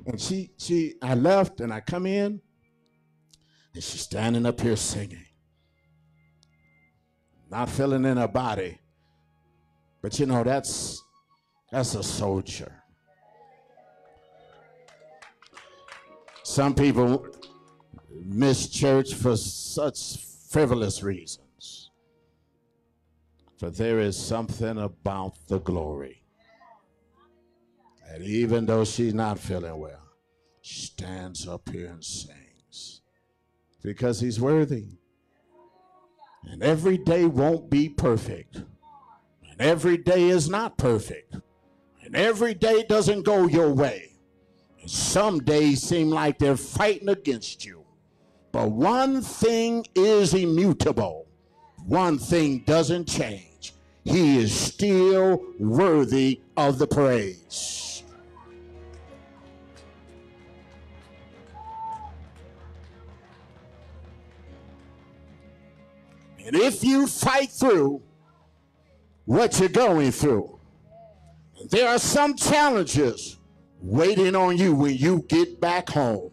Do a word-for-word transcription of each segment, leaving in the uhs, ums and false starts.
And she, she, I left and I come in and she's standing up here singing, not feeling in her body. But you know, that's, that's a soldier. Some people miss church for such frivolous reasons. For there is something about the glory. And even though she's not feeling well, she stands up here and sings. Because he's worthy. And every day won't be perfect. And every day is not perfect. And every day doesn't go your way. And some days seem like they're fighting against you. But one thing is immutable. One thing doesn't change. He is still worthy of the praise. And if you fight through what you're going through, there are some challenges waiting on you when you get back home.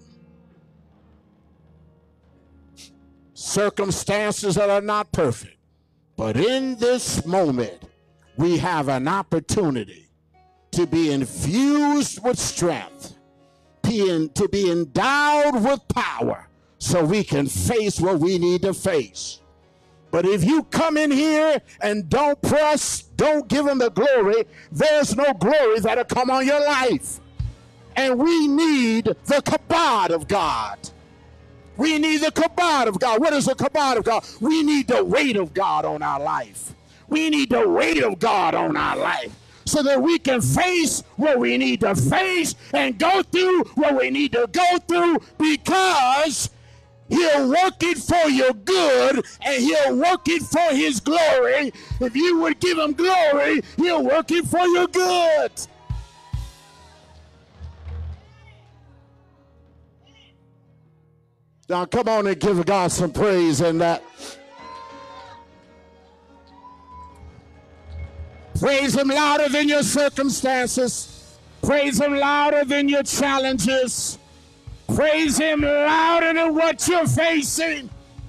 Circumstances that are not perfect. But in this moment, we have an opportunity to be infused with strength, to be endowed with power, so we can face what we need to face. But if you come in here and don't press, don't give him the glory, there's no glory that'll come on your life. And we need the kabod of God. We need the kabod of God. What is the kabod of God? We need the weight of God on our life. We need the weight of God on our life so that we can face what we need to face and go through what we need to go through, because he'll work it for your good and he'll work it for his glory. If you would give him glory, he'll work it for your good. Now come on and give God some praise in that. Praise him louder than your circumstances. Praise him louder than your challenges. Praise him louder than what you're facing.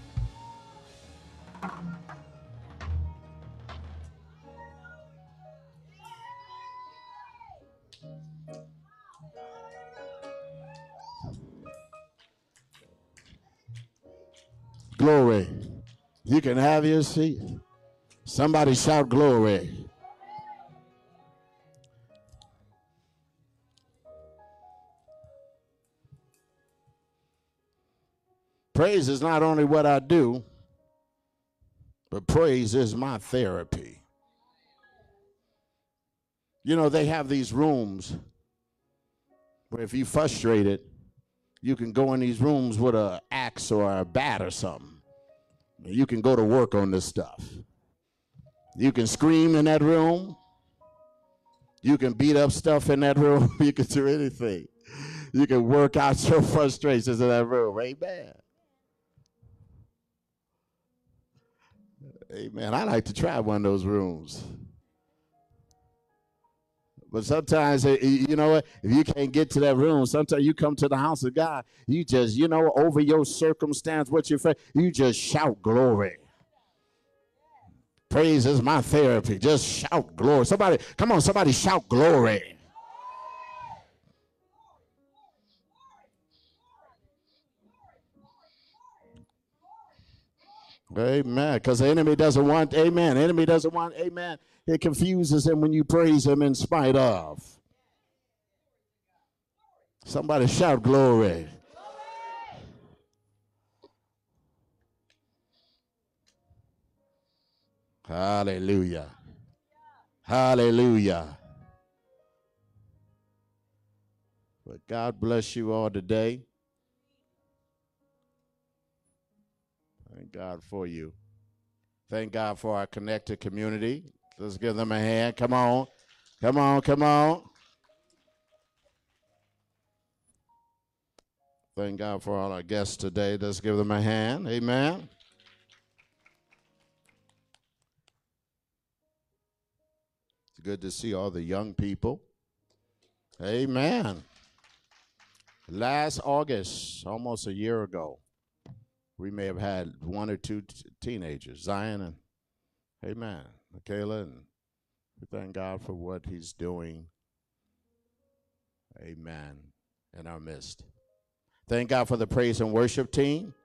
Glory. You can have your seat. Somebody shout glory. Praise is not only what I do, but praise is my therapy. You know, they have these rooms where if you're frustrated, you can go in these rooms with an axe or a bat or something. You can go to work on this stuff. You can scream in that room. You can beat up stuff in that room. You can do anything. You can work out your frustrations in that room. Amen. Amen. I like to try one of those rooms. But sometimes, you know what, if you can't get to that room, sometimes you come to the house of God, you just, you know, over your circumstance, what you face, you just shout glory. Praise is my therapy. Just shout glory. Somebody, come on, somebody shout glory. Amen. Because the enemy doesn't want, amen. The enemy doesn't want, amen. It confuses him when you praise him in spite of. Somebody shout glory. Hallelujah. Hallelujah. But God bless you all today. Thank God for you. Thank God for our connected community. Let's give them a hand. Come on. Come on, come on. Thank God for all our guests today. Let's give them a hand. Amen. It's good to see all the young people. Amen. Last August, almost a year ago, we may have had one or two t- teenagers, Zion and, amen, Michaela, and we thank God for what he's doing, amen, in our midst. Thank God for the praise and worship team.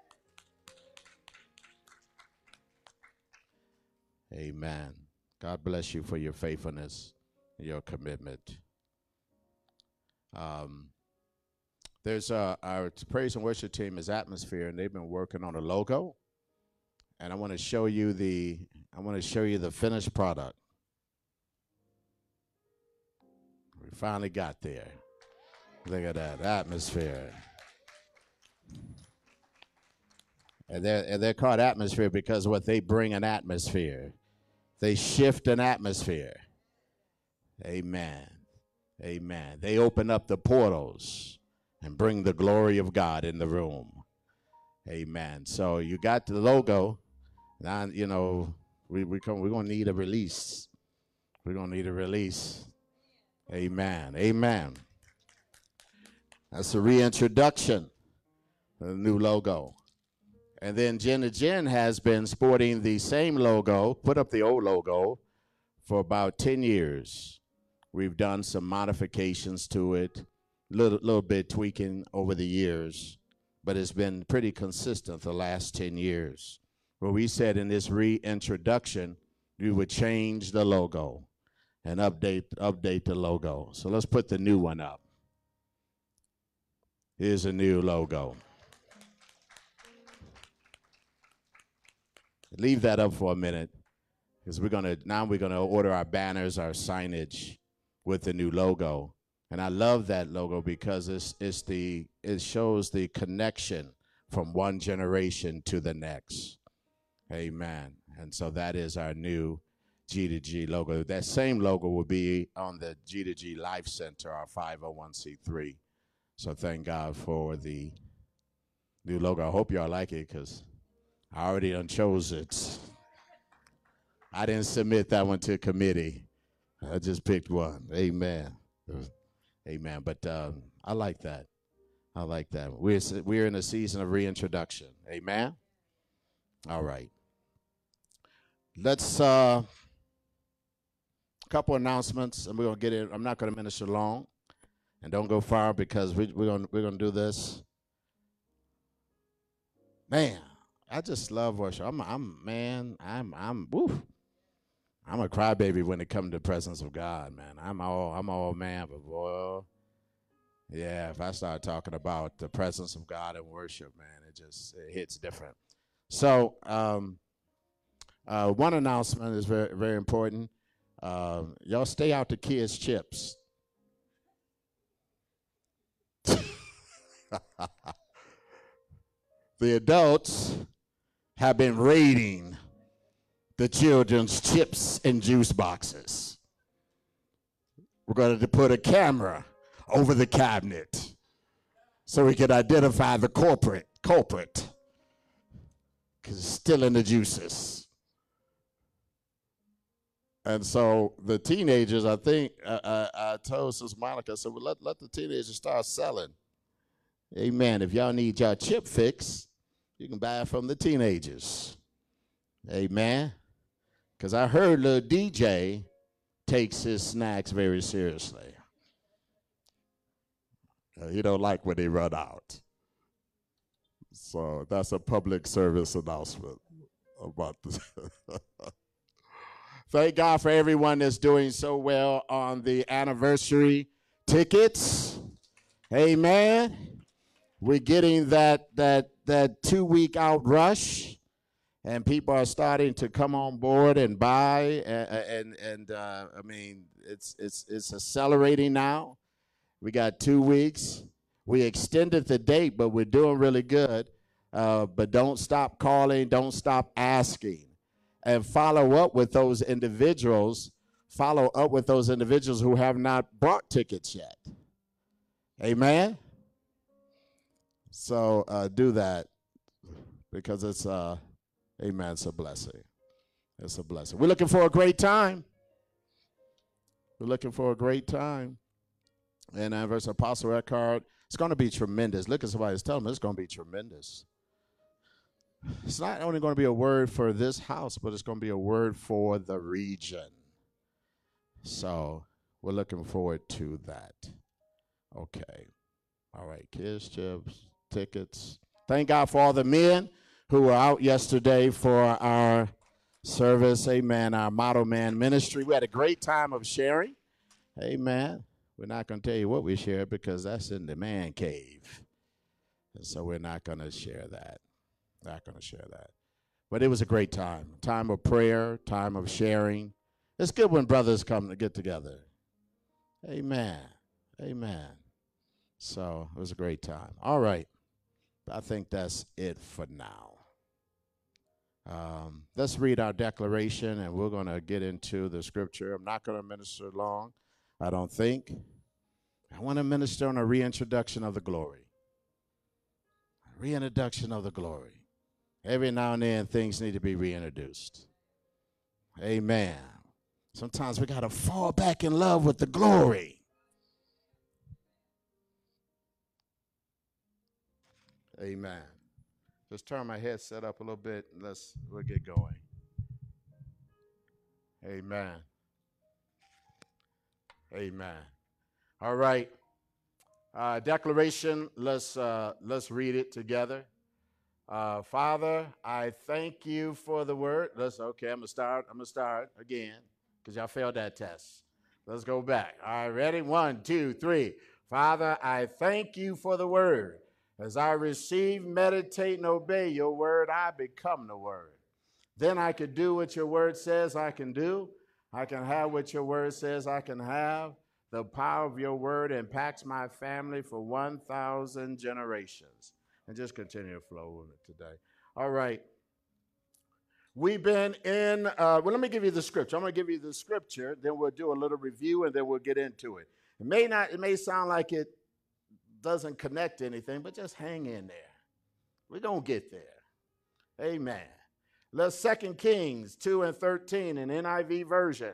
Amen. God bless you for your faithfulness and your commitment. Um, there's uh, our praise and worship team is Atmosphere, and they've been working on a logo. And I want to show you the I want to show you the finished product. We finally got there. Look at that Atmosphere. And they're, and they're called Atmosphere because what they bring an atmosphere. They shift an atmosphere. Amen. Amen. They open up the portals and bring the glory of God in the room. Amen. So you got the logo. Now, you know, we, we come, we're going to need a release. We're going to need a release. Amen. Amen. That's a reintroduction of the new logo. And then Jen and Jen has been sporting the same logo, put up the old logo, for about ten years. We've done some modifications to it, a little, little bit tweaking over the years, but it's been pretty consistent the last ten years. Where we said in this reintroduction, we would change the logo and update, update the logo. So let's put the new one up. Here's a new logo. Leave that up for a minute, because we're gonna now we're gonna order our banners, our signage with the new logo. And I love that logo because it's it's the it shows the connection from one generation to the next. Amen. And so that is our new G two G logo. That same logo will be on the G two G Life Center, our five oh one c three. So thank God for the new logo. I hope y'all like it, because I already done chose it. I didn't submit that one to committee. I just picked one. Amen. Amen. But uh, I like that. I like that. We're, we're in a season of reintroduction. Amen. All right. Let's, uh, a couple announcements, and we're going to get it. I'm not going to minister long. And don't go far, because we, we're going we're gonna do this. Man. I just love worship. I'm, I'm, man, I'm, I'm, woo. I'm a crybaby when it comes to the presence of God, man. I'm all, I'm all man, but boy, yeah, if I start talking about the presence of God and worship, man, it just, it hits different. So, um, uh, one announcement is very, very important. Uh, y'all stay out the kids' chips. The adults have been raiding the children's chips and juice boxes. We're going to put a camera over the cabinet so we can identify the corporate culprit, because it's still in the juices. And so the teenagers, I think, uh, uh, I told Sister Monica, I said, well, let, let the teenagers start selling. Amen. If y'all need y'all chip fix, you can buy it from the teenagers. Amen. Because I heard little D J takes his snacks very seriously. Uh, he don't like when they run out. So that's a public service announcement about this. Thank God for everyone that's doing so well on the anniversary tickets. Amen. We're getting that that that two-week out rush, and people are starting to come on board and buy, and and, and uh, I mean, it's it's it's accelerating now. We got two weeks. We extended the date, but we're doing really good. Uh, but don't stop calling. Don't stop asking, and follow up with those individuals. Follow up with those individuals who have not bought tickets yet. Amen. So uh, do that, because it's, uh, amen, it's a blessing. It's a blessing. We're looking for a great time. We're looking for a great time. And uh, verse Apostle Eckhart It's going to be tremendous. Look at somebody that's telling them it's going to be tremendous. It's not only going to be a word for this house, but it's going to be a word for the region. So we're looking forward to that. Okay. All right. Kids, chips, tickets. Thank God for all the men who were out yesterday for our service. Amen. Our Model Man ministry. We had a great time of sharing. Amen. We're not going to tell you what we shared because that's in the man cave. And so we're not going to share that. Not going to share that. But it was a great time. Time of prayer, time of sharing. It's good when brothers come to get together. Amen. Amen. So it was a great time. All right. I think that's it for now. Um, let's read our declaration, and we're going to get into the scripture. I'm not going to minister long, I don't think. I want to minister on a reintroduction of the glory. Reintroduction of the glory. Every now and then, things need to be reintroduced. Amen. Sometimes we got to fall back in love with the glory. Amen. Just turn my headset up a little bit and let's we'll get going. Amen. Amen. All right. Uh, declaration. Let's uh, let's read it together. Uh, Father, I thank you for the word. Let's okay. I'm gonna start. I'm gonna start again because y'all failed that test. Let's go back. All right. Ready? One, two, three. Father, I thank you for the word. As I receive, meditate, and obey your word, I become the word. Then I can do what your word says I can do. I can have what your word says I can have. The power of your word impacts my family for one thousand generations. And just continue to flow with it today. All right. We've been in, uh, well, let me give you the scripture. I'm going to give you the scripture, then we'll do a little review, and then we'll get into it. It may not, it may sound like it doesn't connect to anything, but just hang in there. We're going to get there. Amen. Let's Second Kings two and thirteen in N I V version.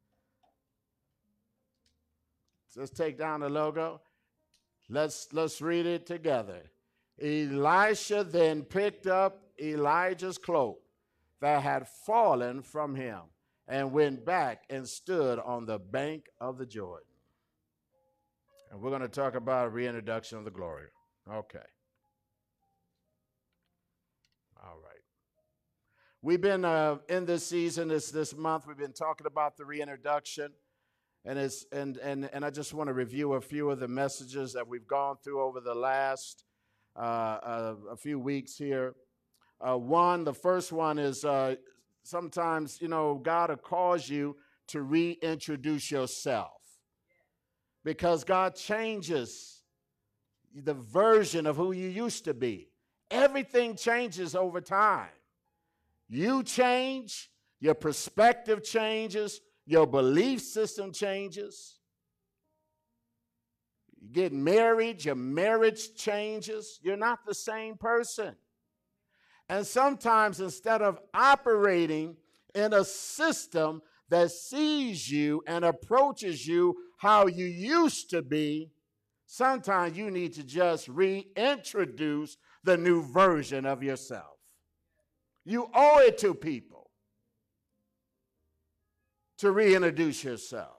Just take down the logo. Let's, let's read it together. Elisha then picked up Elijah's cloak that had fallen from him and went back and stood on the bank of the Jordan. And we're going to talk about a reintroduction of the glory. Okay. All right. We've been uh, in this season, this this month, we've been talking about the reintroduction. And, it's, and, and, and I just want to review a few of the messages that we've gone through over the last uh, uh, a few weeks here. Uh, one, the first one is uh, sometimes, you know, God will cause you to reintroduce yourself. Because God changes the version of who you used to be. Everything changes over time. You change, your perspective changes, your belief system changes. You get married, your marriage changes. You're not the same person. And sometimes instead of operating in a system that sees you and approaches you how you used to be, sometimes you need to just reintroduce the new version of yourself. You owe it to people to reintroduce yourself.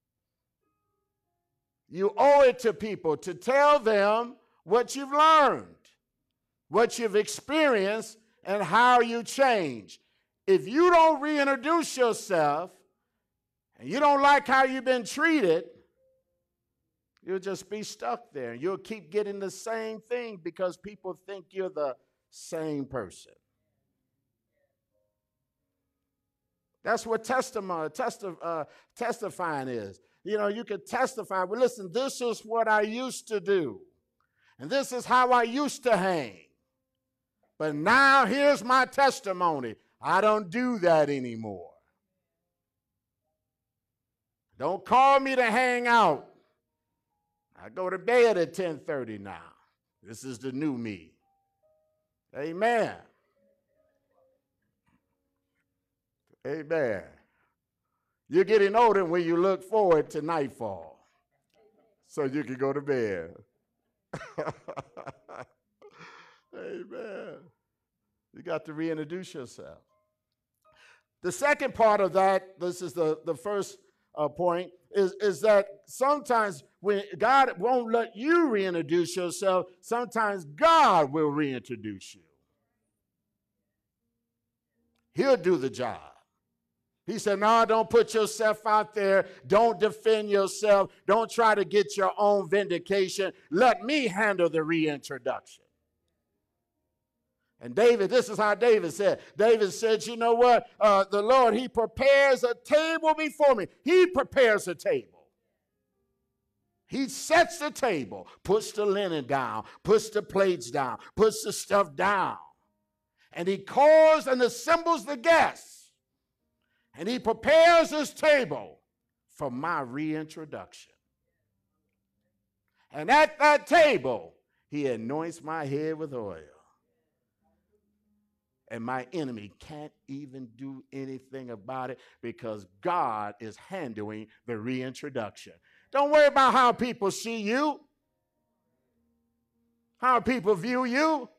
You owe it to people to tell them what you've learned, what you've experienced, and how you change. If you don't reintroduce yourself and you don't like how you've been treated, you'll just be stuck there. You'll keep getting the same thing because people think you're the same person. That's what testimony, testi- uh, testifying is. You know, you can testify, well, listen, this is what I used to do. And this is how I used to hang. But now here's my testimony. I don't do that anymore. Don't call me to hang out. I go to bed at ten thirty now. This is the new me. Amen. Amen. You're getting older when you look forward to nightfall so you can go to bed. Amen. You got to reintroduce yourself. The second part of that, this is the, the first uh, point, is, is that sometimes when God won't let you reintroduce yourself, sometimes God will reintroduce you. He'll do the job. He said, no, don't put yourself out there. Don't defend yourself. Don't try to get your own vindication. Let me handle the reintroduction. And David, this is how David said. David said, you know what? Uh, the Lord, he prepares a table before me. He prepares a table. He sets the table, puts the linen down, puts the plates down, puts the stuff down. And he calls and assembles the guests. And he prepares his table for my reintroduction. And at that table, he anoints my head with oil. And my enemy can't even do anything about it because God is handling the reintroduction. Don't worry about how people see you, how people view you.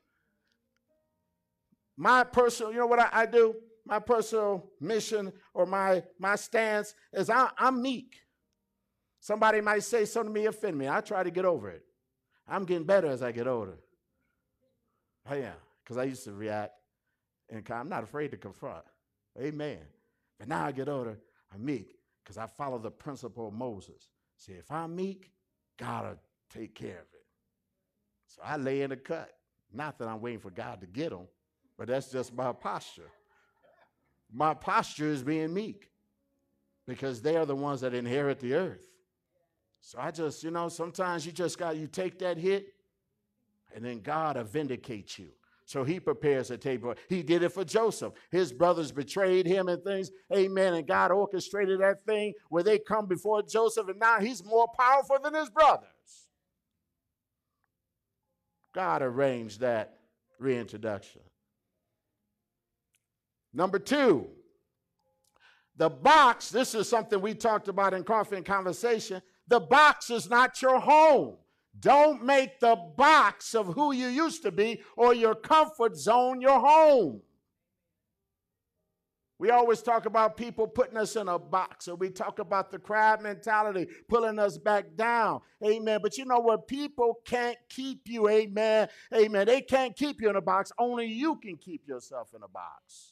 My personal, you know what I, I do? My personal mission or my, my stance is I, I'm meek. Somebody might say something to me, offend me. I try to get over it. I'm getting better as I get older. I am, because I used to react. And I'm not afraid to confront. Amen. But now I get older, I'm meek because I follow the principle of Moses. See, if I'm meek, God will take care of it. So I lay in the cut. Not that I'm waiting for God to get them, but that's just my posture. My posture is being meek because they are the ones that inherit the earth. So I just, you know, sometimes you just got, you take that hit and then God will vindicate you. So he prepares a table. He did it for Joseph. His brothers betrayed him and things. Amen. And God orchestrated that thing where they come before Joseph, and now he's more powerful than his brothers. God arranged that reintroduction. Number two, the box. This is something we talked about in Coffee and Conversation. The box is not your home. Don't make the box of who you used to be or your comfort zone your home. We always talk about people putting us in a box, or we talk about the crab mentality pulling us back down. Amen. But you know what? People can't keep you. Amen. Amen. They can't keep you in a box. Only you can keep yourself in a box.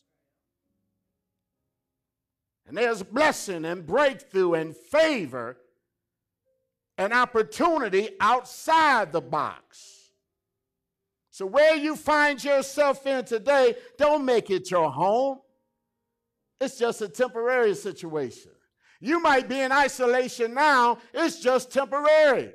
And there's blessing and breakthrough and favor, an opportunity outside the box. So where you find yourself in today, don't make it your home. It's just a temporary situation. You might be in isolation now. It's just temporary.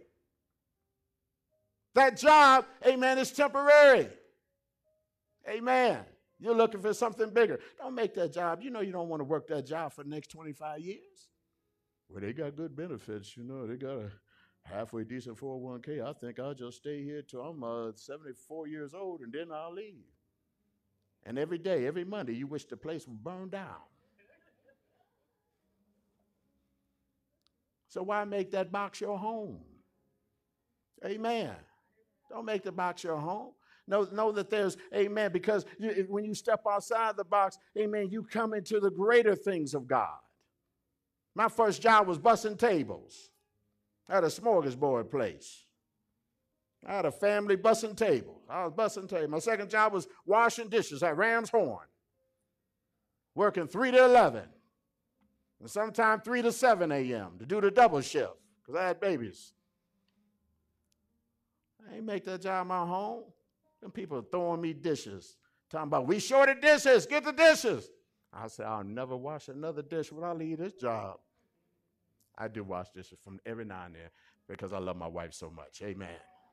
That job, amen, is temporary. Amen. You're looking for something bigger. Don't make that job. You know you don't want to work that job for the next twenty-five years. Well, they got good benefits. You know, they got a halfway decent four oh one k. I think I'll just stay here till I'm uh, seventy-four years old, and then I'll leave. And every day, every Monday, you wish the place would burn down. So why make that box your home? Amen. Don't make the box your home. Know, know that there's, amen, because you, when you step outside the box, amen, you come into the greater things of God. My first job was bussing tables. I had a smorgasbord place. I had a family bussing tables. I was bussing tables. My second job was washing dishes at Ram's Horn, working three to eleven, and sometimes three to seven a.m. to do the double shift because I had babies. I ain't make that job my home. And people are throwing me dishes, talking about, we shorted dishes, get the dishes. I said, I'll never wash another dish when I leave this job. I do wash dishes from every now and then because I love my wife so much. Amen.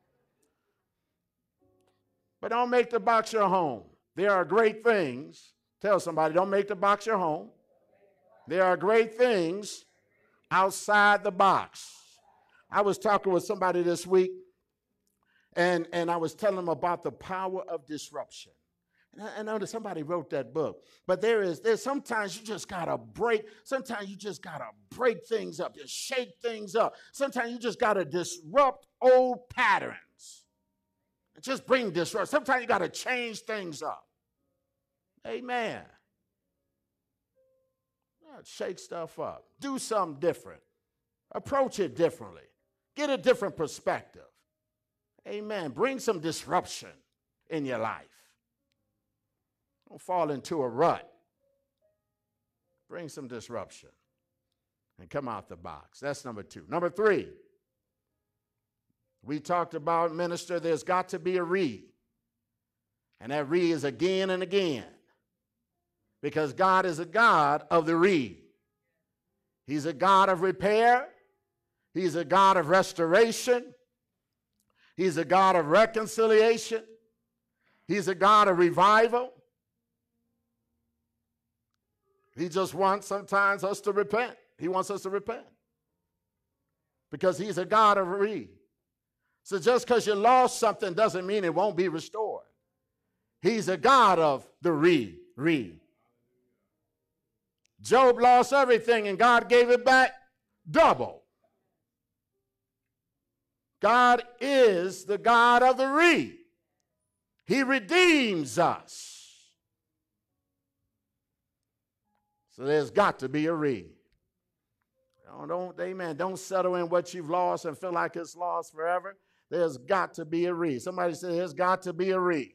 But don't make the box your home. There are great things. Tell somebody, don't make the box your home. There are great things outside the box. I was talking with somebody this week, and, and I was telling them about the power of disruption. And I, I know that somebody wrote that book, but there is, there's sometimes you just got to break, sometimes you just got to break things up, just shake things up. Sometimes you just got to disrupt old patterns. Just bring disruption. Sometimes you got to change things up. Amen. Shake stuff up. Do something different. Approach it differently. Get a different perspective. Amen. Bring some disruption in your life. Don't fall into a rut. Bring some disruption and come out the box. That's number two. Number three, we talked about, minister, there's got to be a re. And that re is again and again. Because God is a God of the re. He's a God of repair. He's a God of restoration. He's a God of reconciliation. He's a God of revival. He just wants sometimes us to repent. He wants us to repent. Because he's a God of re. So just because you lost something doesn't mean it won't be restored. He's a God of the re, re. Job lost everything and God gave it back double. God is the God of the re. He redeems us. So there's got to be a re. Don't, don't, amen. Don't settle in what you've lost and feel like it's lost forever. There's got to be a re. Somebody said there's got to be a re.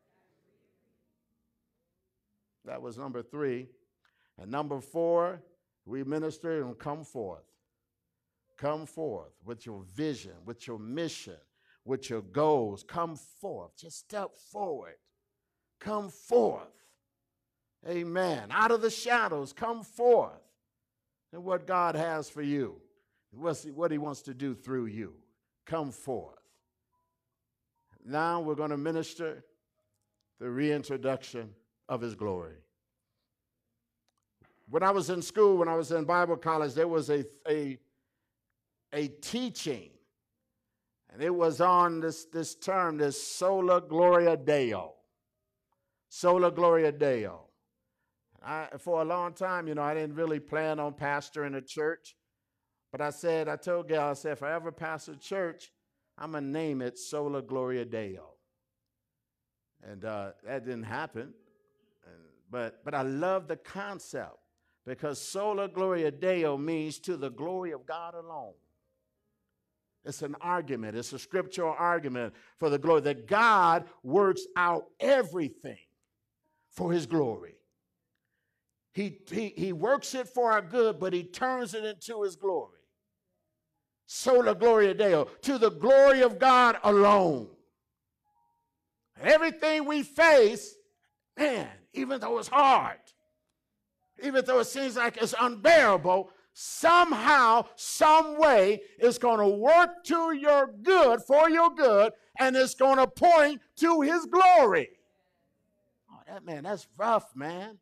That was number three. And number four, we minister and come forth. Come forth with your vision, with your mission, with your goals. Come forth. Just step forward. Come forth. Amen. Out of the shadows, come forth. And what God has for you, what he wants to do through you. Come forth. Now we're going to minister the reintroduction of his glory. When I was in school, when I was in Bible college, there was a, a, a teaching, and it was on this, this term, this Sola Gloria Deo. Sola Gloria Deo. I, for a long time, you know, I didn't really plan on pastoring a church, but I said, I told Gail, I said, if I ever pastor a church, I'm going to name it Sola Gloria Deo. And uh, that didn't happen, and, but, but I love the concept. Because Sola Gloria Deo means to the glory of God alone. It's an argument. It's a scriptural argument for the glory. That God works out everything for his glory. He, he, he works it for our good, but he turns it into his glory. Sola Gloria Deo, to the glory of God alone. Everything we face, man, even though it's hard, even though it seems like it's unbearable, somehow, some way, it's going to work to your good, for your good, and it's going to point to his glory. Oh, that man, that's rough, man.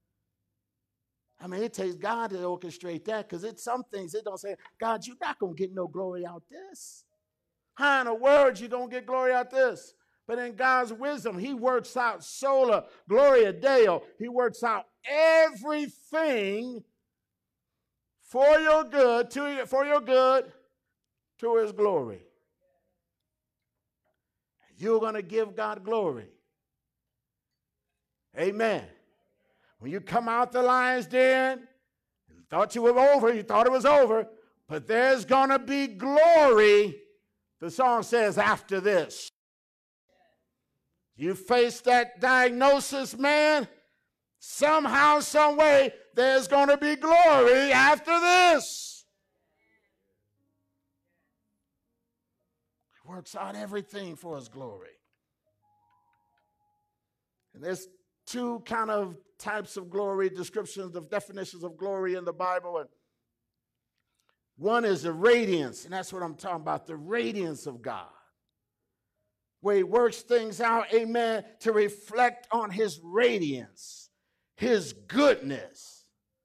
I mean, it takes God to orchestrate that, because it's some things it don't say, God, you're not going to get no glory out this. How in the world you going to get glory out this? But in God's wisdom, he works out Sola Gloria Deo. He works out everything for your good, to for your good, to his glory. You're going to give God glory. Amen. When you come out the lion's den, you thought you were over, you thought it was over, but there's going to be glory, the song says, after this. You face that diagnosis, man, somehow, some way, there's going to be glory after this. He works out everything for his glory. And there's two kind of types of glory, descriptions of definitions of glory in the Bible. And one is the radiance, and that's what I'm talking about, the radiance of God, where he works things out, amen, to reflect on his radiance, his goodness,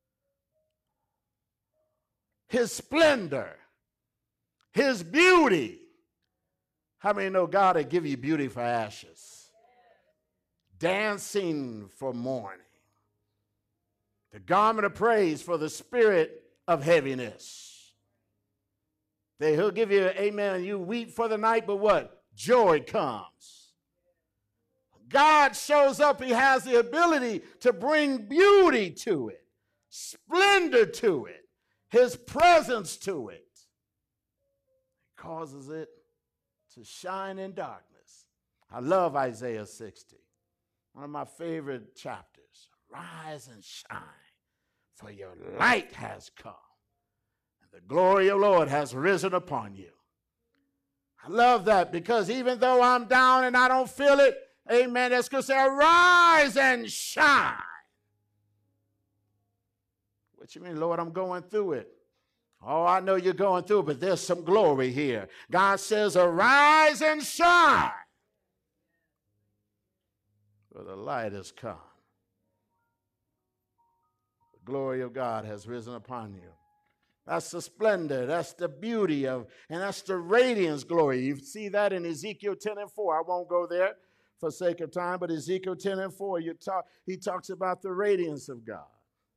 his splendor, his beauty. How many know God will give you beauty for ashes? Dancing for mourning. The garment of praise for the spirit of heaviness. That he'll give you, amen, you weep for the night, but what? Joy comes. God shows up, he has the ability to bring beauty to it, splendor to it, his presence to it. He causes it to shine in darkness. I love Isaiah sixty, one of my favorite chapters. Rise and shine, for your light has come, and the glory of the Lord has risen upon you. I love that because even though I'm down and I don't feel it, amen, that's going to say, arise and shine. What you mean, Lord? I'm going through it. Oh, I know you're going through it, but there's some glory here. God says, arise and shine, for the light has come. The glory of God has risen upon you. That's the splendor, that's the beauty of, and that's the radiance glory. You see that in Ezekiel ten and four. I won't go there for sake of time, but Ezekiel ten and four, you talk, he talks about the radiance of God.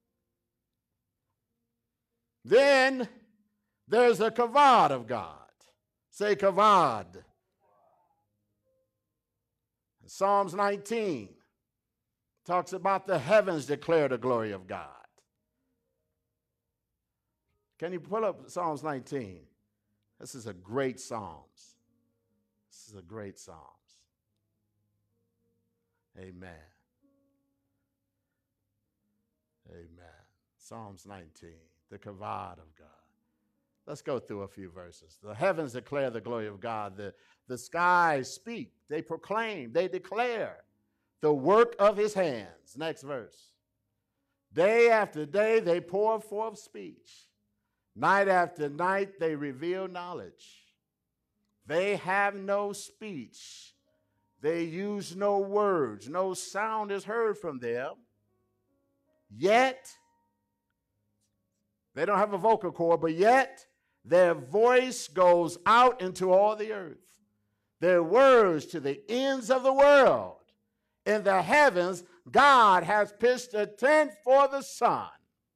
Then there's a kavod of God. Say kavod. Psalms nineteen talks about the heavens declare the glory of God. Can you pull up Psalms nineteen? This is a great Psalms. This is a great Psalms. Amen. Amen. Psalms nineteen, the kavod of God. Let's go through a few verses. The heavens declare the glory of God. The, the skies speak. They proclaim. They declare the work of his hands. Next verse. Day after day they pour forth speech. Night after night they reveal knowledge. They have no speech. They use no words. No sound is heard from them. Yet, they don't have a vocal cord, but yet their voice goes out into all the earth. Their words to the ends of the world. In the heavens, God has pitched a tent for the sun.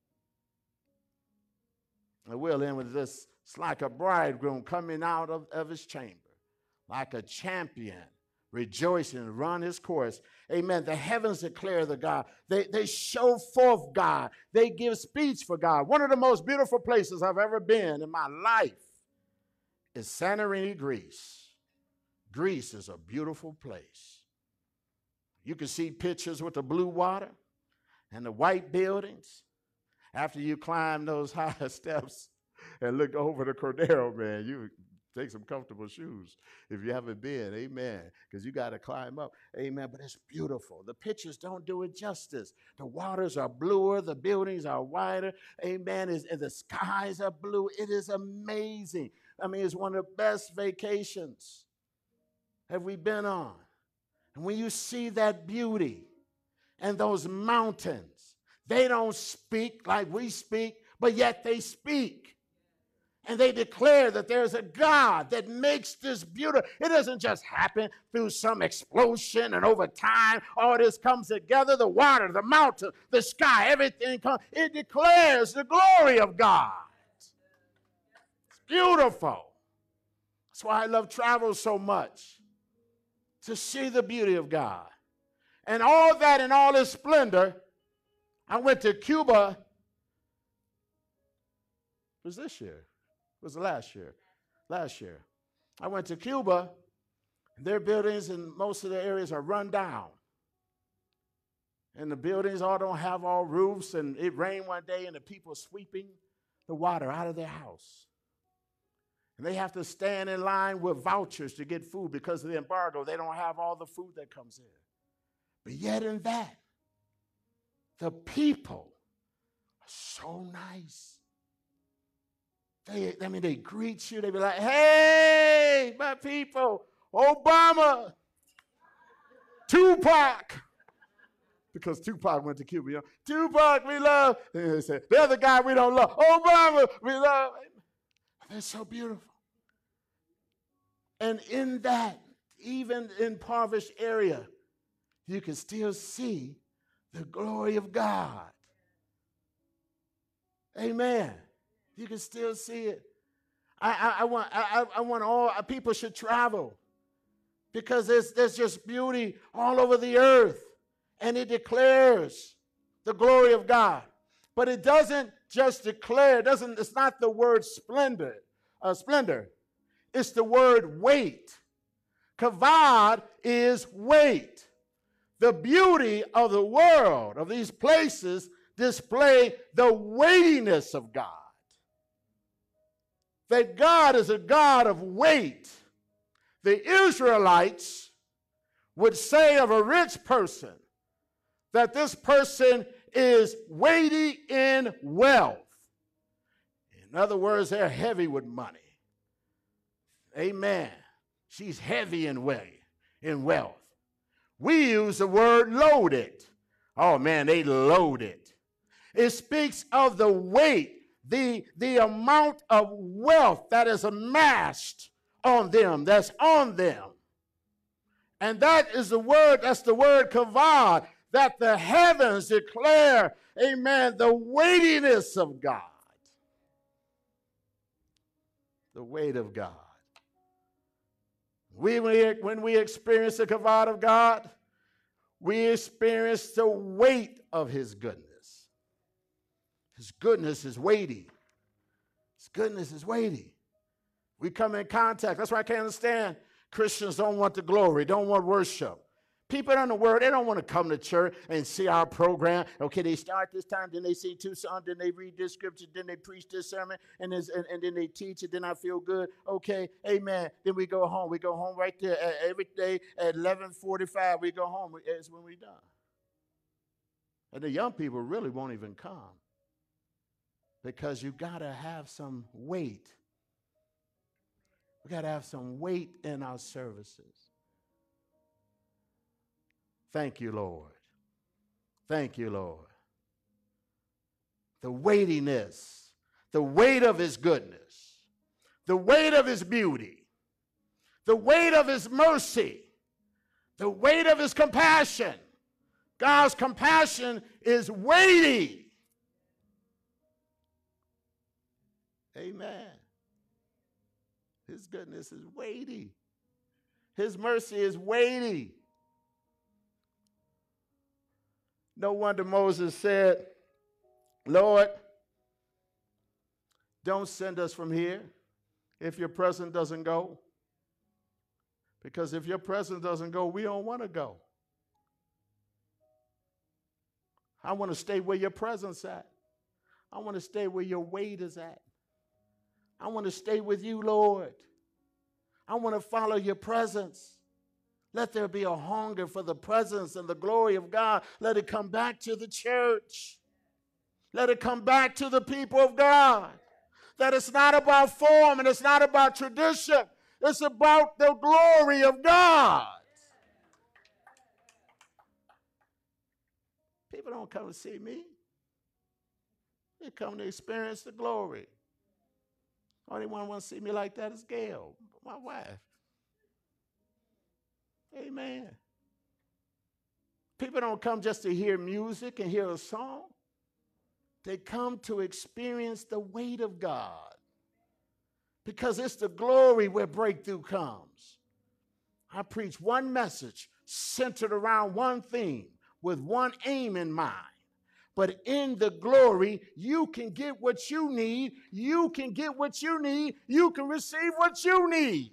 And we'll end with this. It's like a bridegroom coming out of, of his chamber, like a champion rejoicing, run his course. Amen. The heavens declare the God. They, they show forth God. They give speech for God. One of the most beautiful places I've ever been in my life is Santorini, Greece. Greece is a beautiful place. You can see pictures with the blue water and the white buildings. After you climb those high steps and look over the Cordero, man, you take some comfortable shoes if you haven't been, amen, because you got to climb up, amen, but it's beautiful. The pictures don't do it justice. The waters are bluer, the buildings are wider, amen, and the skies are blue. It is amazing. I mean, it's one of the best vacations have we been on. And when you see that beauty and those mountains, they don't speak like we speak, but yet they speak. And they declare that there's a God that makes this beautiful. It doesn't just happen through some explosion and over time. All this comes together, the water, the mountain, the sky, everything comes. It declares the glory of God. It's beautiful. That's why I love travel so much, to see the beauty of God. And all that in all its splendor, I went to Cuba. It was this year. It was last year. Last year. I went to Cuba. Their buildings in most of the areas are run down. And the buildings all don't have all roofs. And it rained one day and the people sweeping the water out of their house. And they have to stand in line with vouchers to get food because of the embargo. They don't have all the food that comes in. But yet in that, the people are so nice. They, I mean, they greet you. They be like, hey, my people, Obama, Tupac. Because Tupac went to Cuba. You know? Tupac, we love. And they said, the other guy we don't love. Obama, we love. They're so beautiful. And in that, even in impoverished area, you can still see the glory of God. Amen. You can still see it. I, I, I want I, I want all people should travel because there's, there's just beauty all over the earth, and it declares the glory of God. But it doesn't just declare, it doesn't, it's not the word splendor, uh, splendor. It's the word weight. Kavod is weight. The beauty of the world, of these places, display the weightiness of God. That God is a God of weight. The Israelites would say of a rich person that this person is weighty in wealth. In other words, they're heavy with money. Amen. She's heavy in weight, in wealth. We use the word loaded. Oh man, they loaded. It speaks of the weight, the, the amount of wealth that is amassed on them, that's on them. And that is the word, that's the word kavod, that the heavens declare, amen, the weightiness of God. The weight of God. We, when we experience the kavod of God, we experience the weight of his goodness. His goodness is weighty. His goodness is weighty. We come in contact. That's why I can't understand Christians don't want the glory, don't want worship. People in the world, they don't want to come to church and see our program. Okay, they start this time, then they sing two songs, then they read this scripture, then they preach this sermon, and, and, and then they teach it, then I feel good. Okay, amen. Then we go home. We go home right there uh, every day at eleven forty-five. We go home. It's when we're done. And the young people really won't even come because you got to have some weight. We got to have some weight in our services. Thank you, Lord. Thank you, Lord. The weightiness, the weight of his goodness, the weight of his beauty, the weight of his mercy, the weight of his compassion. God's compassion is weighty. Amen. His goodness is weighty. His mercy is weighty. No wonder Moses said, Lord, don't send us from here if your presence doesn't go. Because if your presence doesn't go, we don't want to go. I want to stay where your presence is at. I want to stay where your weight is at. I want to stay with you, Lord. I want to follow your presence. Let there be a hunger for the presence and the glory of God. Let it come back to the church. Let it come back to the people of God. That it's not about form and it's not about tradition. It's about the glory of God. People don't come to see me. They come to experience the glory. Only one who wants to see me like that is Gail, my wife. Amen. People don't come just to hear music and hear a song. They come to experience the weight of God. Because it's the glory where breakthrough comes. I preach one message centered around one theme with one aim in mind. But in the glory, you can get what you need. You can get what you need. You can receive what you need.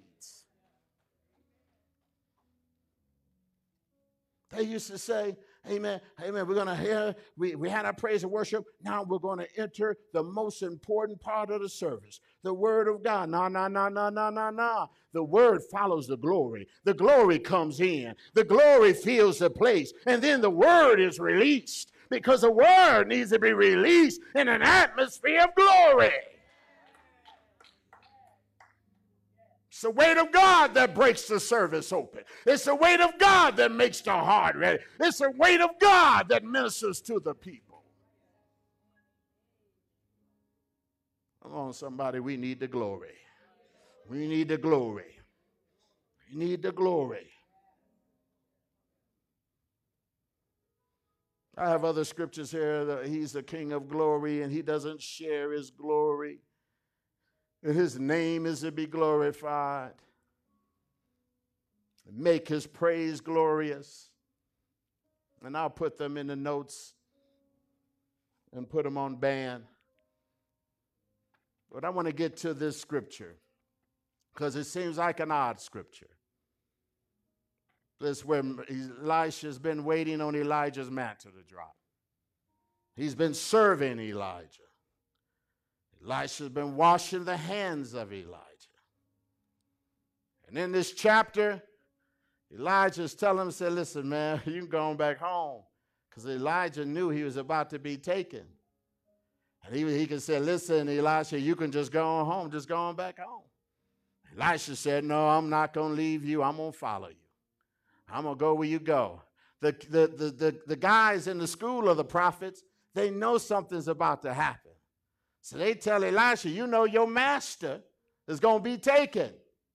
They used to say, amen, amen, we're going to hear, we, we had our praise and worship. Now we're going to enter the most important part of the service, the word of God. No, no, no, no, no, no, no. The word follows the glory. The glory comes in. The glory fills the place. And then the word is released because the word needs to be released in an atmosphere of glory. It's the weight of God that breaks the service open. It's the weight of God that makes the heart ready. It's the weight of God that ministers to the people. Come on, somebody, we need the glory. We need the glory. We need the glory. I have other scriptures here that he's the King of glory and he doesn't share his glory. And his name is to be glorified. make his praise glorious. And I'll put them in the notes and put them on band. But I want to get to this scripture because it seems like an odd scripture. This is where Elisha's been waiting on Elijah's mantle to drop. He's been serving Elijah. Elisha's been washing the hands of Elijah. And in this chapter, Elijah's telling him, said, listen, man, you can go on back home. Because Elijah knew he was about to be taken. And he, he could say, listen, Elisha, you can just go on home. Just go on back home. Elisha said, no, I'm not going to leave you. I'm going to follow you. I'm going to go where you go. The, the, the, the, the guys in the school of the prophets, they know something's about to happen. So they tell Elisha, you know your master is going to be taken.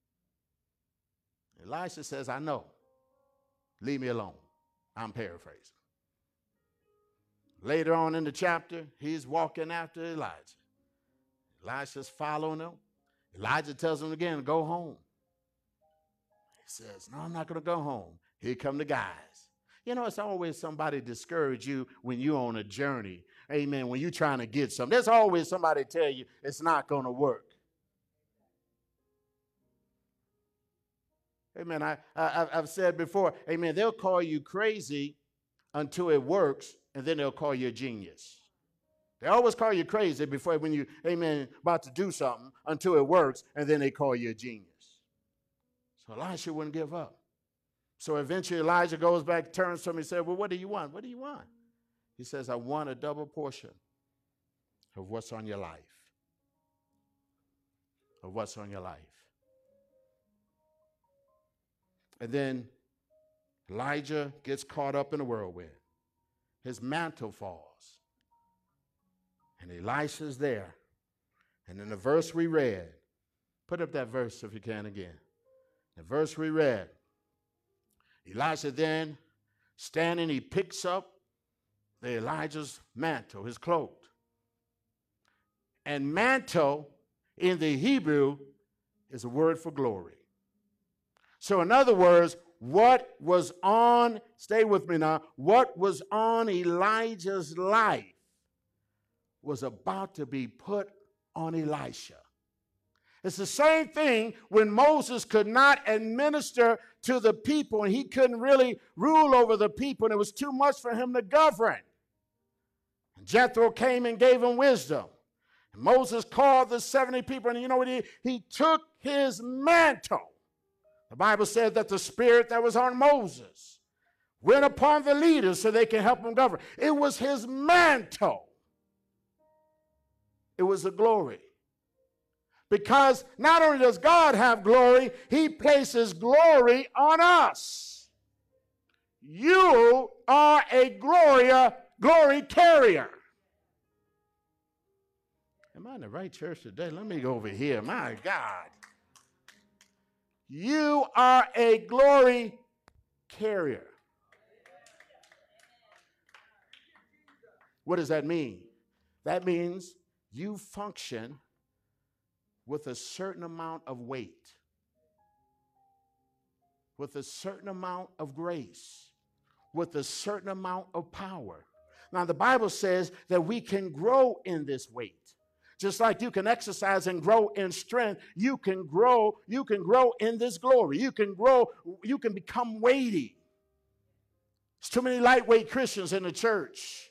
Elisha says, I know. Leave me alone. I'm paraphrasing. Later on in the chapter, he's walking after Elijah. Elisha's following him. Elijah tells him again, go home. He says, no, I'm not going to go home. Here come the guys. You know, it's always somebody discourage you when you're on a journey. Amen. When you're trying to get something, there's always somebody tell you it's not going to work. Amen. I, I, I've said before, amen, they'll call you crazy until it works, and then they'll call you a genius. They always call you crazy before when you, amen, about to do something until it works, and then they call you a genius. So Elisha wouldn't give up. So eventually Elijah goes back, turns to him and says, well, what do you want? What do you want? He says, I want a double portion of what's on your life. Of what's on your life. And then Elijah gets caught up in a whirlwind. His mantle falls. And Elisha's there. And in the verse we read, put up that verse if you can again. The verse we read, Elisha then, standing, he picks up the Elijah's mantle, his cloak. And mantle in the Hebrew is a word for glory. So in other words, what was on, stay with me now, what was on Elijah's life was about to be put on Elisha. It's the same thing when Moses could not administer to the people and he couldn't really rule over the people and it was too much for him to govern. And Jethro came and gave him wisdom. And Moses called the seventy people and you know what he, he took his mantle. The Bible said that the spirit that was on Moses went upon the leaders so they can help him govern. It was his mantle. It was the glory. Because not only does God have glory, he places glory on us. You are a Gloria, glory carrier. Am I in the right church today? Let me go over here. My God. You are a glory carrier. What does that mean? That means you function with a certain amount of weight, with a certain amount of grace, with a certain amount of power. Now, the Bible says that we can grow in this weight. Just like you can exercise and grow in strength, you can grow, you can grow in this glory. You can grow, you can become weighty. There's too many lightweight Christians in the church.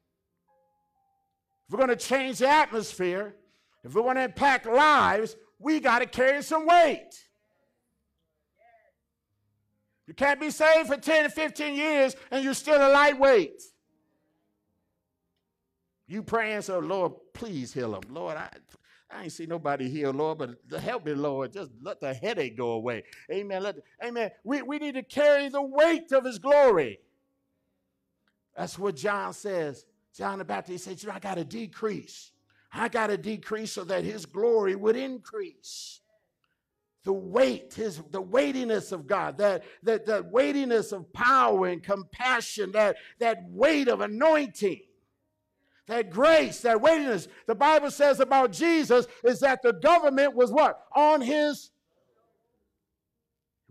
If we're going to change the atmosphere, if we want to impact lives, we got to carry some weight. You can't be saved for ten to fifteen years and you're still a lightweight. You praying, so Lord, please heal him. Lord, I, I ain't see nobody heal, Lord, but help me, Lord. Just let the headache go away. Amen. Let the, amen. We, we need to carry the weight of his glory. That's what John says. John the Baptist says, you know, I got to decrease. I got to decrease so that his glory would increase. The weight, his, the weightiness of God, that, that, that weightiness of power and compassion, that, that weight of anointing, that grace, that weightiness. The Bible says about Jesus is that the government was what? On his,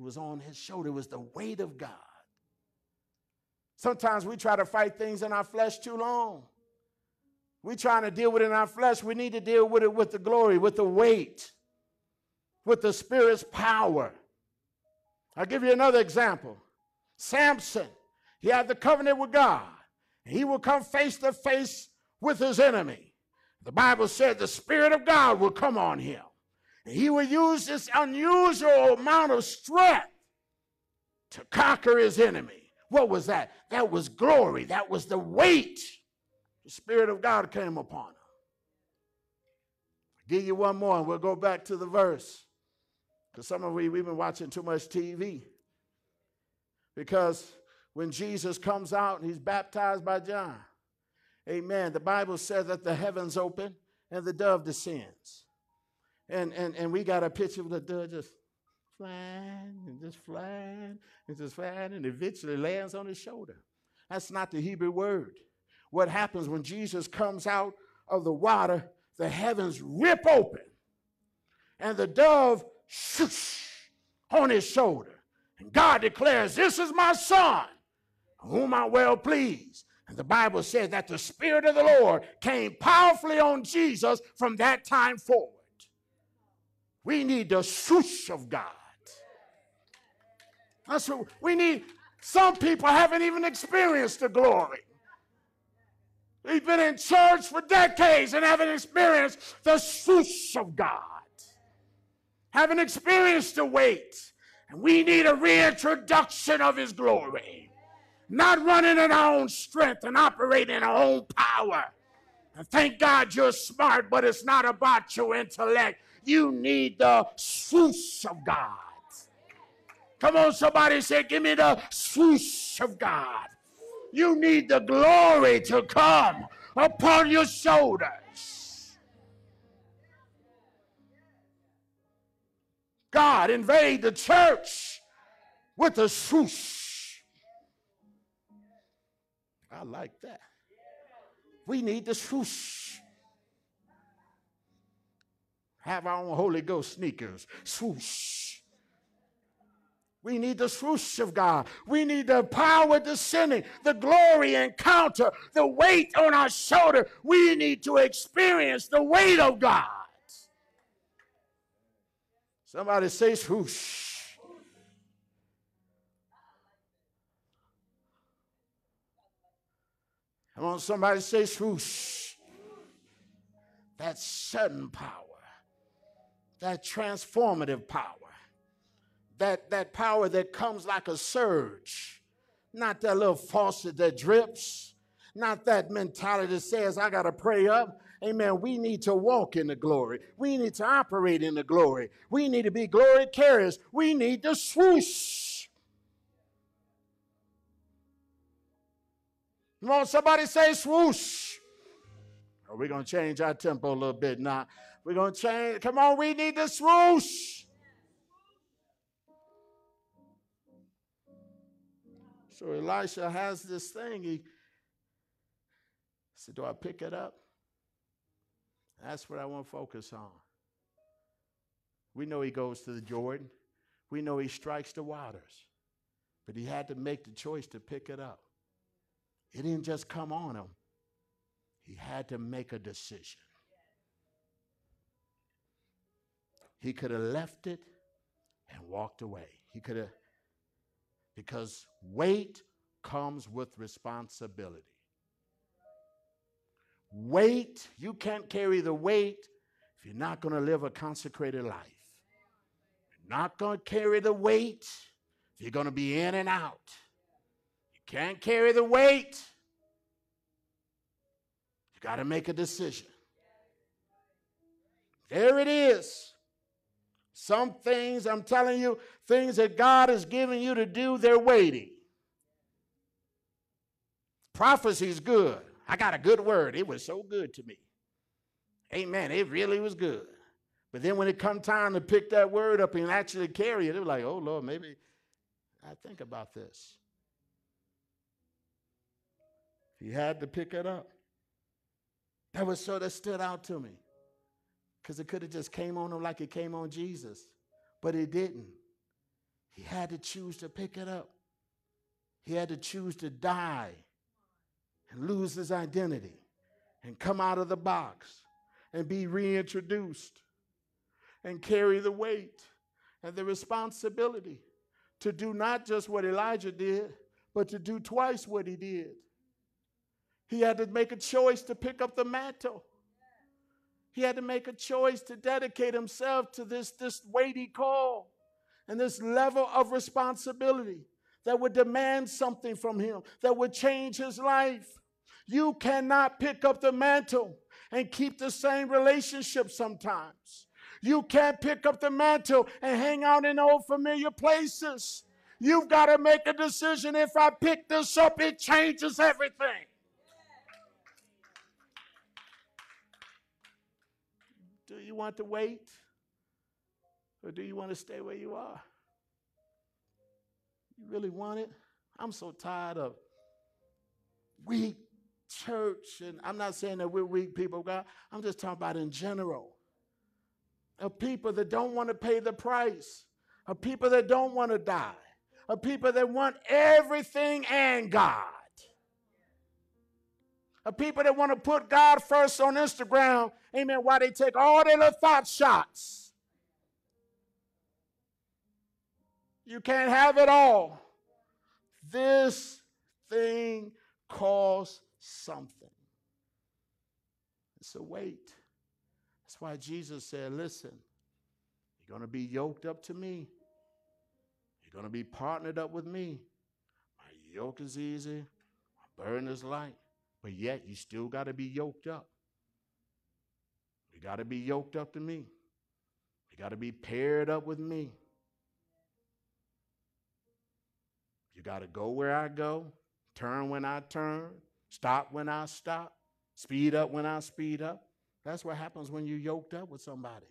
It was on his shoulder. It was the weight of God. Sometimes we try to fight things in our flesh too long. We're trying to deal with it in our flesh. We need to deal with it with the glory, with the weight, with the Spirit's power. I'll give you another example. Samson, he had the covenant with God. He will come face to face with his enemy. The Bible said the Spirit of God will come on him. And he will use this unusual amount of strength to conquer his enemy. What was that? That was glory. That was the weight. The Spirit of God came upon him. I'll give you one more and we'll go back to the verse. Because some of you, we've been watching too much T V. Because when Jesus comes out and he's baptized by John, amen, the Bible says that the heavens open and the dove descends. And, and, and we got a picture of the dove just flying and just flying and just flying and eventually lands on his shoulder. That's not the Hebrew word. What happens when Jesus comes out of the water, the heavens rip open and the dove shoosh on his shoulder. And God declares, this is my son, whom I'm well pleased. And the Bible says that the Spirit of the Lord came powerfully on Jesus from that time forward. We need the swoosh of God. That's what we need. Some people haven't even experienced the glory. We've been in church for decades and haven't experienced the swoosh of God. Haven't experienced the weight. And we need a reintroduction of his glory. Not running in our own strength and operating in our own power. And thank God you're smart, but it's not about your intellect. You need the swoosh of God. Come on, somebody say, give me the swoosh of God. You need the glory to come upon your shoulders. God invade the church with a swoosh. I like that. We need the swoosh. Have our own Holy Ghost sneakers. Swoosh. We need the swoosh of God. We need the power descending, the glory encounter, the weight on our shoulder. We need to experience the weight of God. Somebody say swoosh. Come on, somebody say swoosh. That sudden power. That transformative power. That, that power that comes like a surge. Not that little faucet that drips. Not that mentality that says, I got to pray up. Amen. We need to walk in the glory. We need to operate in the glory. We need to be glory carriers. We need the swoosh. Come on, somebody say swoosh. Or we're going to change our tempo a little bit now. We're going to change. Come on, we need the swoosh. So Elisha has this thing. He said, do I pick it up? That's what I want to focus on. We know he goes to the Jordan. We know he strikes the waters. But he had to make the choice to pick it up. It didn't just come on him. He had to make a decision. He could have left it and walked away. He could have, because weight comes with responsibility. Weight, you can't carry the weight if you're not going to live a consecrated life. You're not going to carry the weight if you're going to be in and out. You can't carry the weight. You got to make a decision. There it is. Some things, I'm telling you, things that God is giving you to do, they're waiting. Prophecy is good. I got a good word. It was so good to me. Amen. It really was good. But then when it come time to pick that word up and actually carry it, it was like, oh, Lord, maybe I think about this. He had to pick it up. That was so that stood out to me. Because it could have just came on him like it came on Jesus. But it didn't. He had to choose to pick it up. He had to choose to die and lose his identity and come out of the box and be reintroduced and carry the weight and the responsibility to do not just what Elijah did, but to do twice what he did. He had to make a choice to pick up the mantle. He had to make a choice to dedicate himself to this, this weighty call and this level of responsibility that would demand something from him, that would change his life. You cannot pick up the mantle and keep the same relationship sometimes. You can't pick up the mantle and hang out in old familiar places. You've got to make a decision. If I pick this up, it changes everything. Do you want to wait? Or do you want to stay where you are? You really want it? I'm so tired of weak church. And I'm not saying that we're weak people, God. I'm just talking about in general. Of people that don't want to pay the price. Of people that don't want to die. Of people that want everything and God. Of people that want to put God first on Instagram, amen, while they take all their little thought shots. You can't have it all. This thing costs something. It's a weight. That's why Jesus said, listen, you're going to be yoked up to me. You're going to be partnered up with me. My yoke is easy. My burden is light. But yet you still got to be yoked up. You got to be yoked up to me. You got to be paired up with me. You got to go where I go, turn when I turn, stop when I stop, speed up when I speed up. That's what happens when you're yoked up with somebody.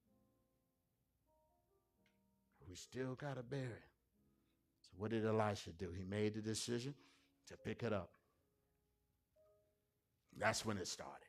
We still got to bear it. So what did Elisha do? He made the decision to pick it up. That's when it started.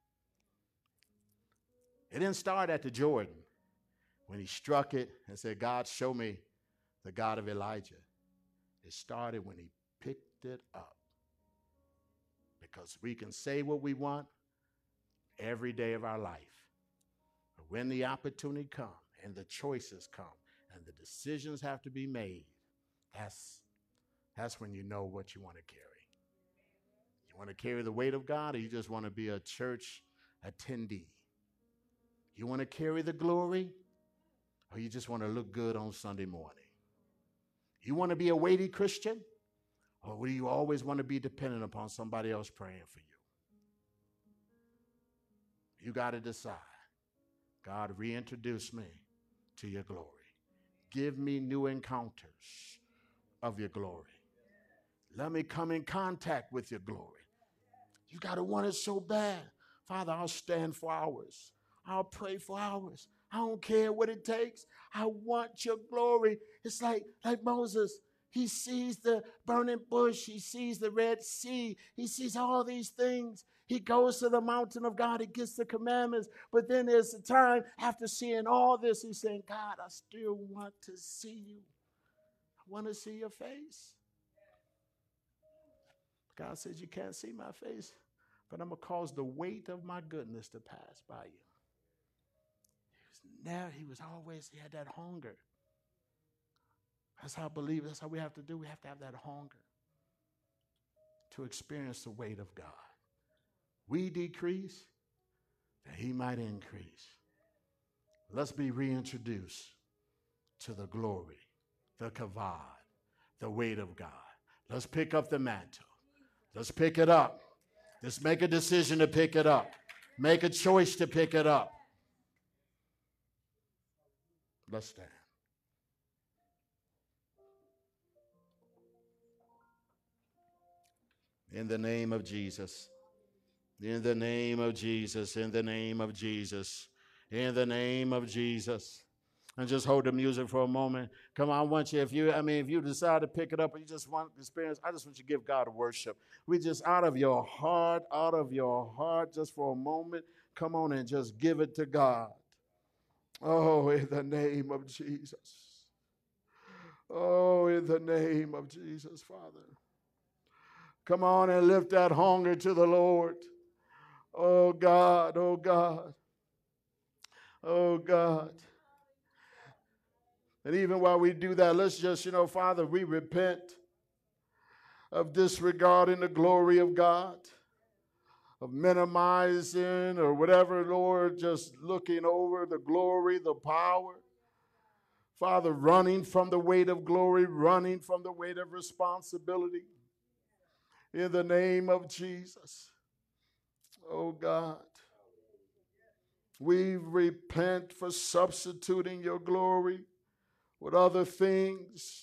It didn't start at the Jordan when he struck it and said, God, show me the God of Elijah. It started when he picked it up. Because we can say what we want every day of our life. But when the opportunity comes and the choices come and the decisions have to be made, that's, that's when you know what you want to carry. You want to carry the weight of God, or you just want to be a church attendee? You want to carry the glory, or you just want to look good on Sunday morning? You want to be a weighty Christian, or do you always want to be dependent upon somebody else praying for you? You got to decide. God, reintroduce me to your glory. Give me new encounters of your glory. Let me come in contact with your glory. You got to want it so bad. Father, I'll stand for hours. I'll pray for hours. I don't care what it takes. I want your glory. It's like, like Moses. He sees the burning bush. He sees the Red Sea. He sees all these things. He goes to the mountain of God. He gets the commandments. But then there's a time after seeing all this, he's saying, God, I still want to see you. I want to see your face. God says, you can't see my face, but I'm going to cause the weight of my goodness to pass by you. He was never, he was always, he had that hunger. That's how I believe, that's how we have to do. We have to have that hunger to experience the weight of God. We decrease, that he might increase. Let's be reintroduced to the glory, the kavod, the weight of God. Let's pick up the mantle. Let's pick it up. Let's make a decision to pick it up. Make a choice to pick it up. Let's stand. In the name of Jesus. In the name of Jesus. In the name of Jesus. In the name of Jesus. And just hold the music for a moment. Come on, I want you, if you, I mean, if you decide to pick it up and you just want to experience, I just want you to give God a worship. We just, out of your heart, out of your heart, just for a moment, come on and just give it to God. Oh, in the name of Jesus. Oh. the name of Jesus, Father. Come on and lift that hunger to the Lord. Oh God, oh God, oh God. And even while we do that, let's just, you know, Father, we repent of disregarding the glory of God, of minimizing or whatever, Lord, just looking over the glory, the power. Father, running from the weight of glory, running from the weight of responsibility. In the name of Jesus. Oh God. We repent for substituting your glory with other things.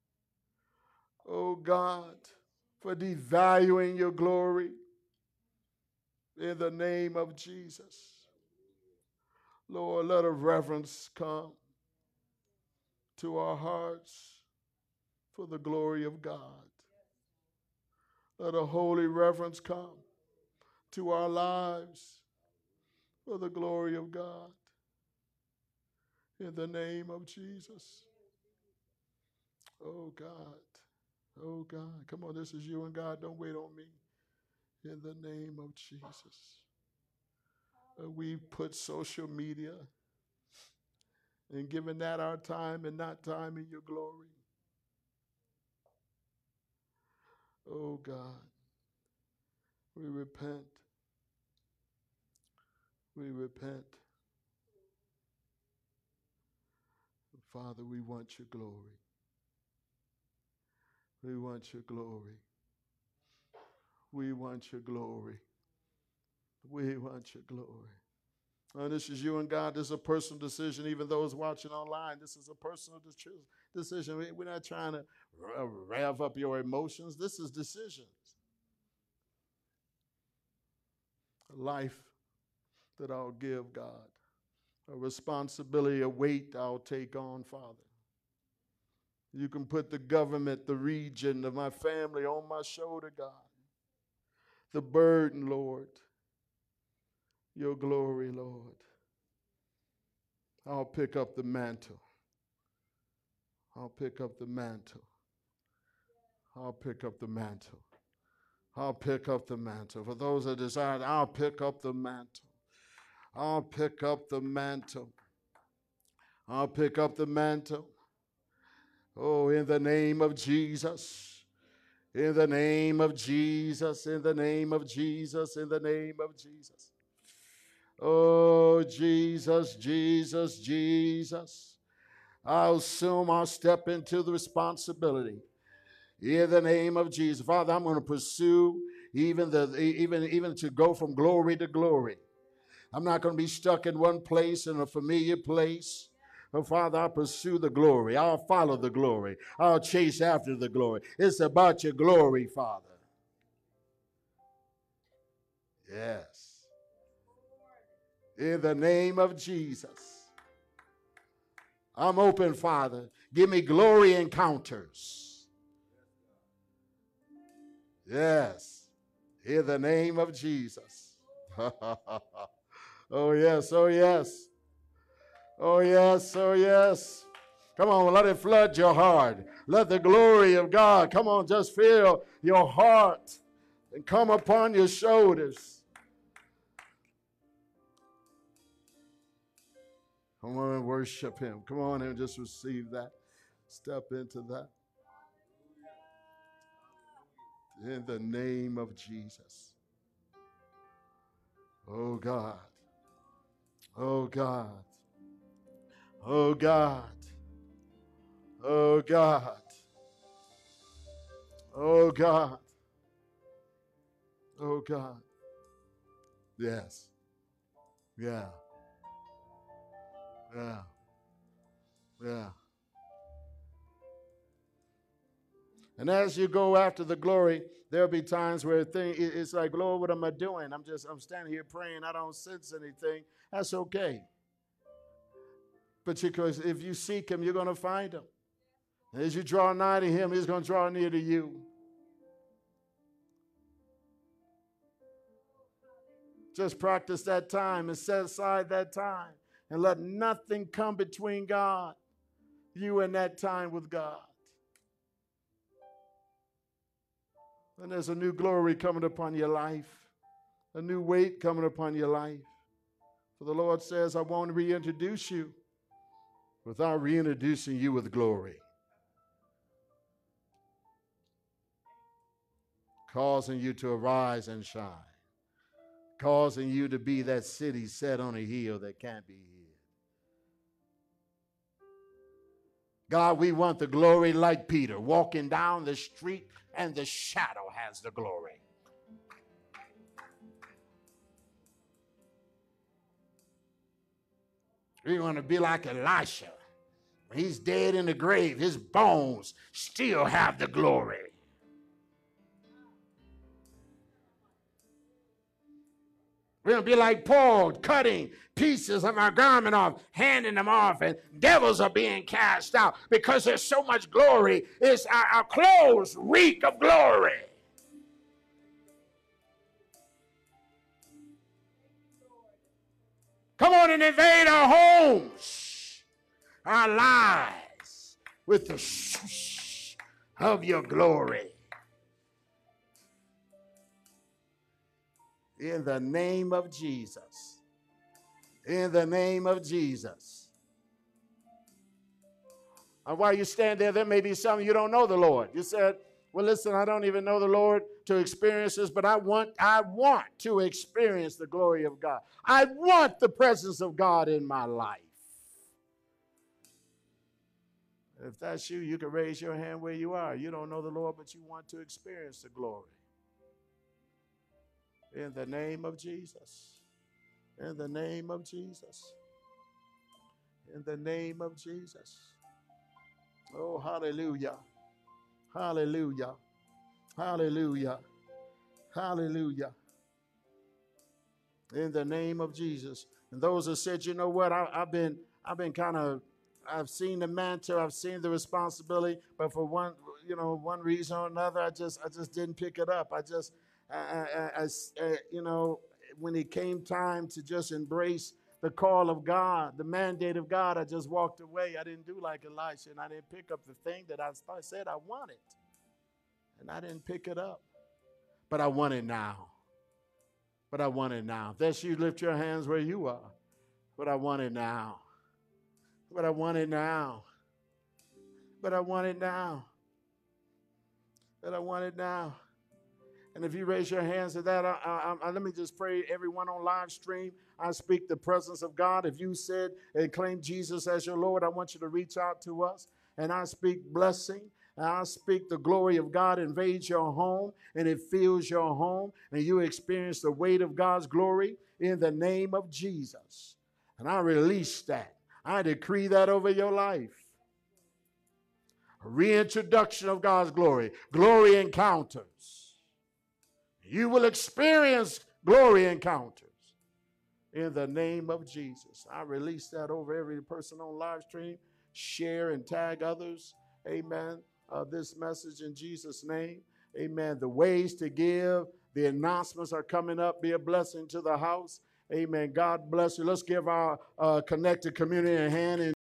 Oh God, for devaluing your glory. In the name of Jesus. Lord, let a reverence come to our hearts for the glory of God. Let a holy reverence come to our lives for the glory of God. In the name of Jesus. Oh God. Oh God. Come on, this is you and God. Don't wait on me. In the name of Jesus. Uh, we put social media and giving that our time and not time in your glory. Oh God. We repent. We repent. Father, we want your glory. We want your glory. We want your glory. We want your glory. Oh, this is you and God. This is a personal decision. Even those watching online, this is a personal de- decision. We're not trying to rev up your emotions. This is decisions. A life that I'll give, God. A responsibility, a weight I'll take on, Father. You can put the government, the region of my family on my shoulder, God. The burden, Lord. Your glory, Lord. I'll pick up the mantle. I'll pick up the mantle. I'll pick up the mantle. I'll pick up the mantle. For those that desire, I'll pick up the mantle. I'll pick up the mantle. I'll pick up the mantle. Oh, in the name of Jesus. In the name of Jesus. In the name of Jesus. In the name of Jesus. Oh, Jesus, Jesus, Jesus. I'll assume I'll step into the responsibility. In the name of Jesus. Father, I'm going to pursue even, the, even, even to go from glory to glory. I'm not going to be stuck in one place, in a familiar place. Oh, Father, I'll pursue the glory. I'll follow the glory. I'll chase after the glory. It's about your glory, Father. Yes. In the name of Jesus. I'm open, Father. Give me glory encounters. Yes. In the name of Jesus. Oh, yes. Oh, yes. Oh, yes. Oh, yes. Come on, let it flood your heart. Let the glory of God, come on, just fill your heart and come upon your shoulders. Come on and worship him. Come on and just receive that. Step into that. In the name of Jesus. Oh, God. Oh, God. Oh, God. Oh, God. Oh, God. Oh, God. Yes. Yeah. Yeah. Yeah. And as you go after the glory, there'll be times where thing, it's like, Lord, what am I doing? I'm just, I'm standing here praying. I don't sense anything. That's okay. But because if you seek him, you're going to find him. And as you draw nigh to him, he's going to draw near to you. Just practice that time and set aside that time. And let nothing come between God, you and that time with God. And there's a new glory coming upon your life, a new weight coming upon your life. For the Lord says, I want to reintroduce you without reintroducing you with glory. Causing you to arise and shine. Causing you to be that city set on a hill that can't be hid. God, we want the glory like Peter, walking down the street and the shadow has the glory. We want to be like Elisha. He's dead in the grave. His bones still have the glory. We're going to be like Paul, cutting pieces of our garment off, handing them off, and devils are being cast out because there's so much glory. It's our, our clothes reek of glory. Come on and invade our homes, our lives, with the swoosh of your glory. In the name of Jesus. In the name of Jesus. And while you stand there, there may be some of you don't know the Lord. You said, well, listen, I don't even know the Lord to experience this, but I want, I want to experience the glory of God. I want the presence of God in my life. If that's you, you can raise your hand where you are. You don't know the Lord, but you want to experience the glory. In the name of Jesus. In the name of Jesus. In the name of Jesus. Oh, hallelujah. Hallelujah. Hallelujah. Hallelujah. In the name of Jesus. And those that said, you know what, I, I've been, I've been kind of, I've seen the mantle, I've seen the responsibility, but for one, you know, one reason or another, I just, I just didn't pick it up. I just, I, I, I, I, you know, when it came time to just embrace the call of God, the mandate of God, I just walked away. I didn't do like Elisha, and I didn't pick up the thing that I said I wanted. And I didn't pick it up. But I want it now. But I want it now. If that's you, lift your hands where you are. But I want it now. But I want it now. But I want it now. But I want it now. And if you raise your hands to that, I, I, I, let me just pray everyone on live stream. I speak the presence of God. If you said and claim Jesus as your Lord, I want you to reach out to us. And I speak blessing. And I speak the glory of God invades your home and it fills your home. And you experience the weight of God's glory in the name of Jesus. And I release that. I decree that over your life. A reintroduction of God's glory. Glory encounters. You will experience glory encounters in the name of Jesus. I release that over every person on live stream. Share and tag others. Amen. Uh, this message in Jesus' name. Amen. The ways to give. The announcements are coming up. Be a blessing to the house. Amen. God bless you. Let's give our uh, connected community a hand. In